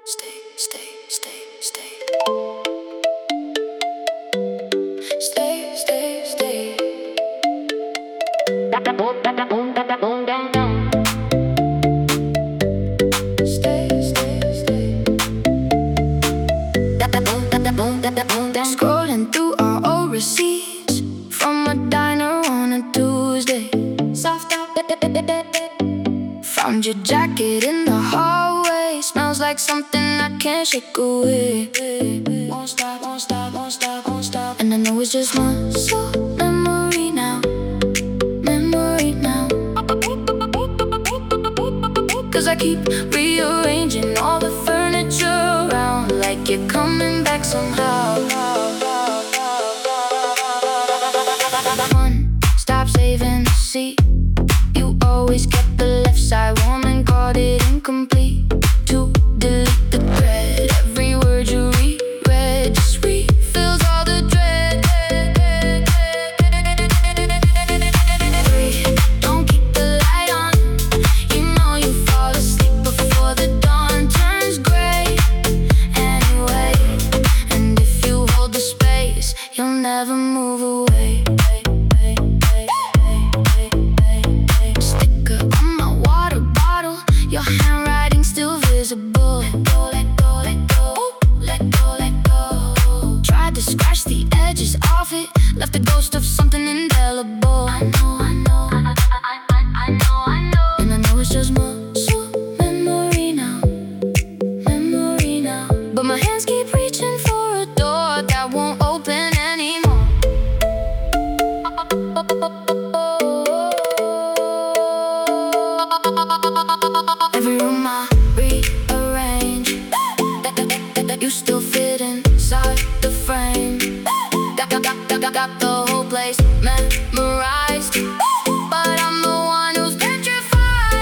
stay, stay, stay, stay. Stay, stay, stay. Stay, stay, stay. Scrolling through our old receipts from a diner on a Tuesday. Soft up. Found your jacket in the hallway. Smells like something I can't shake away. Won't stop, won't stop, won't stop, won't stop. And I know it's just muscle memory now. Memory now. Cause I keep rearranging all the furniture around, like you're coming back somehow. One, stop saving the seat. You always kept the left side warm and called it incomplete. Two, delete the thread. Every word you reread just refills all the dread. Three, don't keep the light on. You know you fall asleep before the dawn turns gray anyway. And if you hold the space, you'll never move away. Sticker on my water bottle, your handwriting still visible. Let go, let go, let go. Ooh, let go, let go. Tried to scratch the edges off it, left the ghost of something indelible. I know, I know, I know, I know. And I know it's just muscle memory now. Memory now. But my hands keep reaching for a door that won't open anymore. Every room I rearrange, you still fit inside the frame. Got the whole place memorized, but I'm the one who's petrified.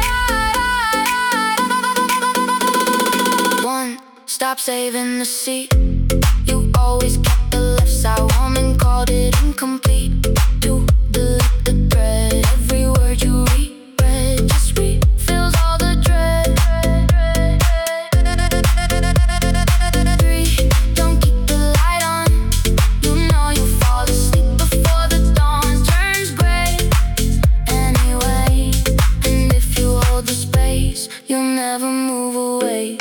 One, stop saving the seat. You always kept the left side warm and called it incomplete. Two, delete the thread. Every word you reread just refills all the dread. Three, don't keep the light on. You know you fall asleep before the dawn turns gray anyway. And if you hold the space, you'll never move away.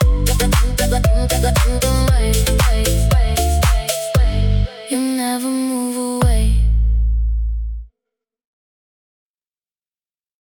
You never move.